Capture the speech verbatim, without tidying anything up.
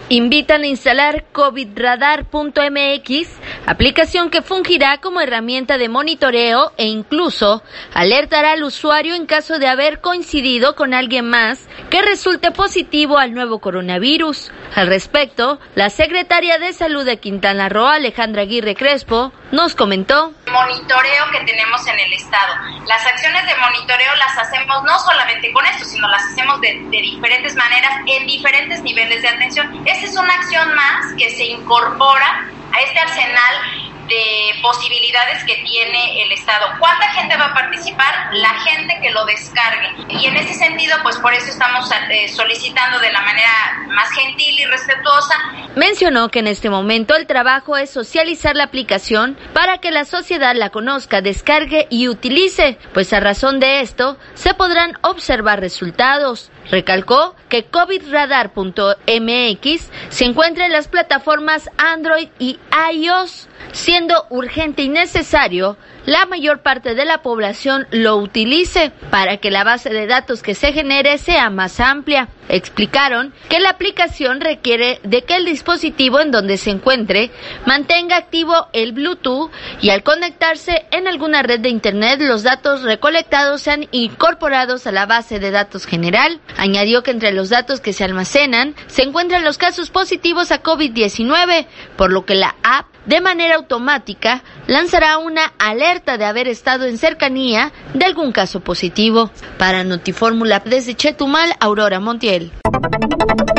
Invitan a instalar COVID radar punto m x, aplicación que fungirá como herramienta de monitoreo e incluso alertará al usuario en caso de haber coincidido con alguien más que resulte positivo al nuevo coronavirus. Al respecto, la secretaria de Salud de Quintana Roo, Alejandra Aguirre Crespo, nos comentó. Monitoreo que tenemos en el estado. Las acciones de monitoreo las hacemos no solamente con esto, sino las hacemos de, de diferentes maneras, en diferentes niveles de atención. Esta es una acción más que se incorpora a este arsenal de posibilidades que tiene el estado. ¿Cuánta gente va a participar? La gente que lo descargue. Y en ese sentido, pues por eso estamos eh, solicitando de la manera más gentil y respetuosa. Mencionó que en este momento el trabajo es socializar la aplicación para que la sociedad la conozca, descargue y utilice, pues a razón de esto se podrán observar resultados. Recalcó que COVID radar punto m x se encuentra en las plataformas Android y iOS, siendo urgente y necesario la mayor parte de la población lo utilice para que la base de datos que se genere sea más amplia. Explicaron que la aplicación requiere de que el dispositivo en donde se encuentre mantenga activo el Bluetooth y al conectarse en alguna red de internet los datos recolectados sean incorporados a la base de datos general. Añadió que entre los datos que se almacenan se encuentran los casos positivos a COVID diecinueve, por lo que la app de manera automática lanzará una alerta de haber estado en cercanía de algún caso positivo. Para Notifórmula desde Chetumal, Aurora Montiel.